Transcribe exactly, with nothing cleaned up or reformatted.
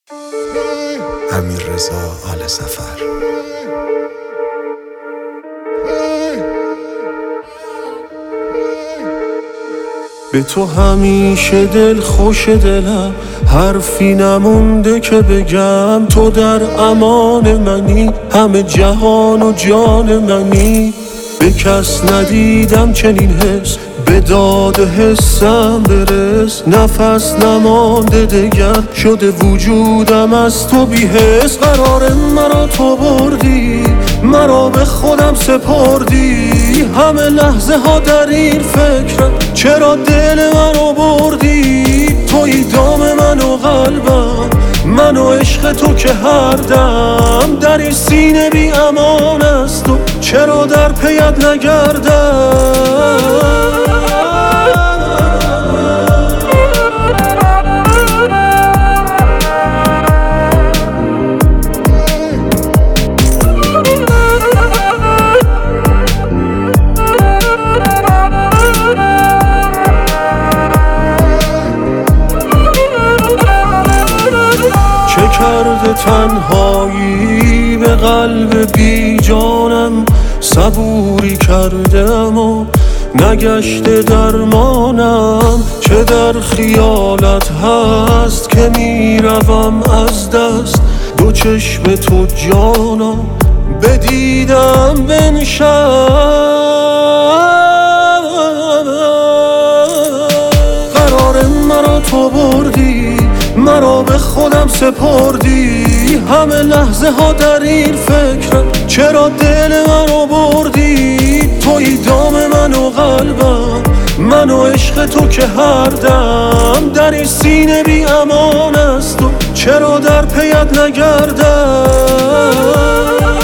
امیررضا آل سفر. به تو همیشه دل خوش دلم، حرفی نمونده که بگم. تو در امان منی، همه جهان و جان منی. به کس ندیدم چنین حس، به داد حسم برس. نفس نمانده دگر، شده وجودم از تو بی حس. قرار مرا تو بردی، مرا به خودم سپردی. همه لحظه ها در این فکرم، چرا دل منو بردی. توی دام من و قلبم، من و عشق تو که هر دم در این سینه بی امان است. تو چرا در پیت نگردم. کرده تنهایی به قلب بی جانم، صبوری کرده اما نگشته درمانم. چه در خیالت هست که میروم از دست، دو چشم تو جانم بدیدم بنشم. قرار مرا تو بردی، مرا به خودم سپردی. همه لحظه ها در این فکرم، چرا دل منو بردی. توی دام من و قلبم، من و عشق تو که هر دم در این سینه بی امان است. تو چرا در پیت نگردم.